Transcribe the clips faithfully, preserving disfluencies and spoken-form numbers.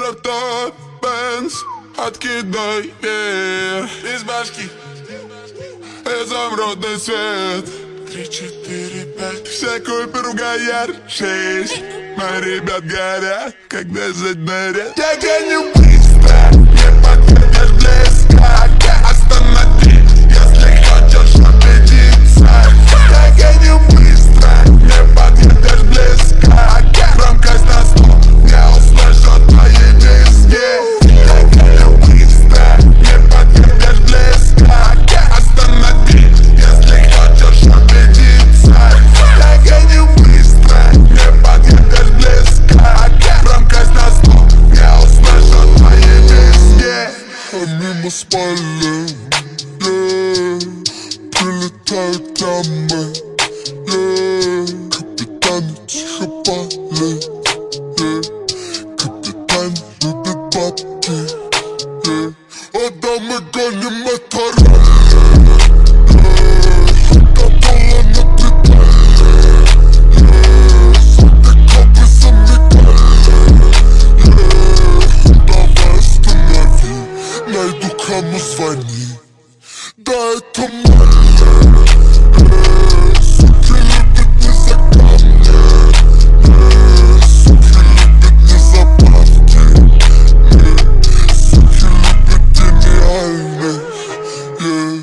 тот Бенз, откидай вверх из башки изумрудный свет. Три, четыре, пять. Все купер угояр. Шесть. Мои ребят горят, когда заднарят. Я гоню быстро, не подходишь близко. Останови, если хочешь убедиться. Я гоню быстро, не подходишь близко. Громкость на сто, не услышу твои виски. Я гоню быстро, не подходишь близко. Останови, если хочешь убедиться. Я гоню быстро, не подходишь близко. Громкость на сто, не услышу твои виски. А мимо спалим, yeah. Прилетают дамы, yeah. Капитан тихо палит, yeah. Капитан любит бабки, yeah. А дамы гоним мотороллер, yeah. Готова на педали, yeah. Сотни копы замигали, yeah. Давай останови, найду кому звони. Да это мало, э, суки любят не за камни, э, суки любят не за правки, э, суки любят гениальных, yeah.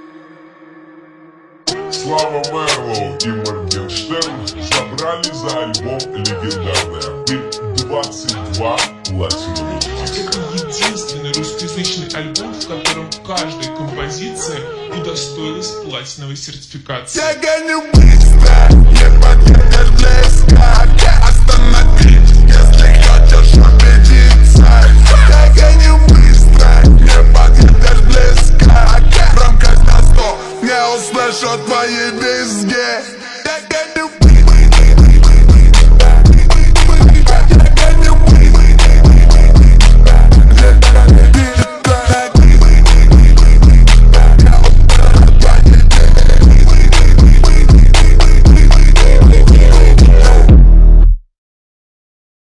Слава Мерлоу и Моргенштерн забрали за альбом «Легендарная пыль» двадцать два платиновых диска. Это единственный русскоязычный альбом, в котором каждая композиция удостоилась платиновой сертификации. Я гоню быстро, не подходишь близко. Останови, если хочешь убедиться. Я гоню быстро, не подходишь близко. Громкость на сто, не услышу твои визги.